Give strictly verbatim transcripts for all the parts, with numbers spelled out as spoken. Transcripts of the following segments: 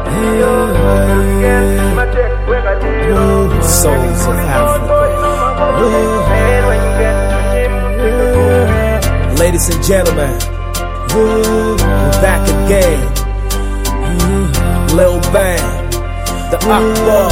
Souls of Africa. Ladies and gentlemen, we're back again. Lil Bang, the Akbar,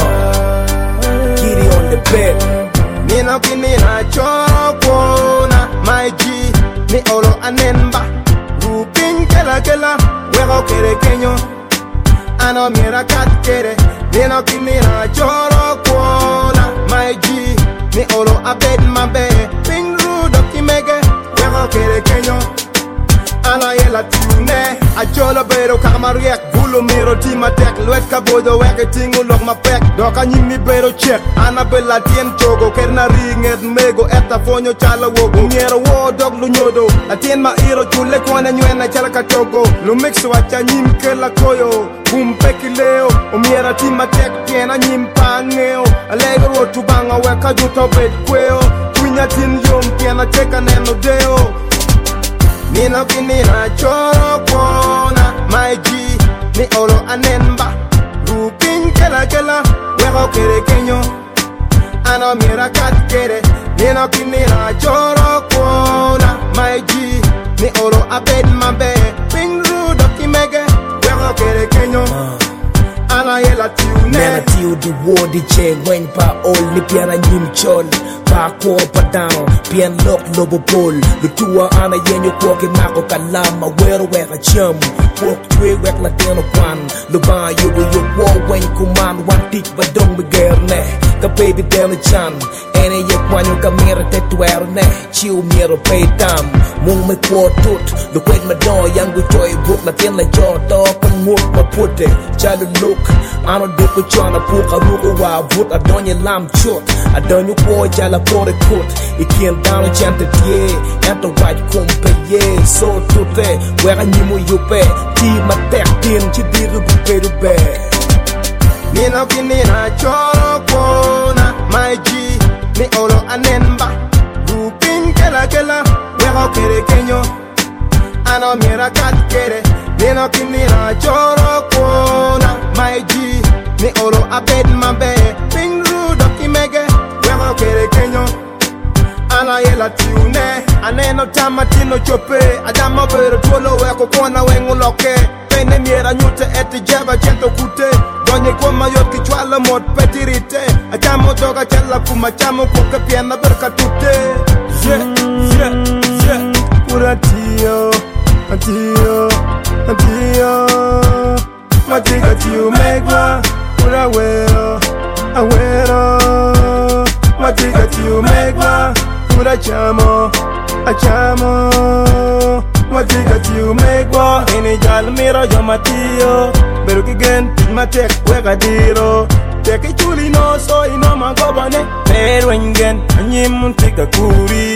Giddy on the bed. Nina kinina chokona, my G, ni olo anemba. Rupin kela kela, wego kere kenyo. Ano mira kat kere, nina kinina chokona, my G, ni olo abed mabe. Ping rudo kimege, wego kere kenyo. Ana yela tune, a cholo bero kamariek, gulo miro timatek, luet kabodo weke tingu lok ma pek, doka nyimi bero check, ana bella tien chogo, kerna ringet mego, eta fonyo chala wogo, ngero wo dog lu nyodo, la tien ma iro chule kwane nyuena chala katogo, lu mix wacha nyim ke la koyo, bum peki leo, umiera timatek, tiena nyim pangeo, alego rotu banga weka juto bed kweo, kwinya tin yom, tiena teka neno deo. Nina kinina choro kona, my G, ni olo anemba. Rupin kela kela, wego kere kenyo. Ano mira kat kere, nina kinina choro kona, my G, ni olo abed mabe. Ping rudo kimege, wego kere kenyo. Ana yela tiune. Nana tiu di war di che, wen pa all ni piana nyim chol. Pa ko pa down, pian lock lobo pol. Lutua ana yenyo koke mako kalama, wero weka chum. Walk twe wek la teno kwan. Luba yo yo war wen kuman, wan tik ba dong begerne. Ka baby dele chan, ene ye kwanyo kamera tetuero ne. Chiu miro pay dam, mung me kwa tut. Lukwet ma do yangu joy book la tien la jaw to kan mut ma putte. Chalu look, ano depo chana puka ruko wa vut adonye lam chut. Adonyo kwa jala pore kut. Ikien down chante tie, ento right kumpe ye. So tute, wera nyimu yupe. Ti ma tek tin chibiru bupe rube. Nina kinina choro kona, my G, ni olo anemba. Rupin kela kela, wego kere kenyo. Ano mira kat kere, nina kinina choro kona, my G, ni olo abed mabe. Ping rudo kimege, wego kere kenyo. Ana yela tiune, aneno tamatino chope. Adama bero tuolo weko kona wengu loke. Pene miera nyute eti jeba chento kute. Donye kwa mayot kichwala mod petirite. Achamo doga chala kuma chamo kuka piana berka tute. Yeah, yeah, yeah. Pura tiyo, tiyo, tiyo. Matiga tiyo megwa, pura wero, awero. Matiga tiyo megwa, pura chamo, achamo. Matiga tiyo megwa, ene jal miro yo matiyo. Pero que gen, matek wega diro. Teki chuli no so ino magobane. Pero engen, anyimun tika kuri.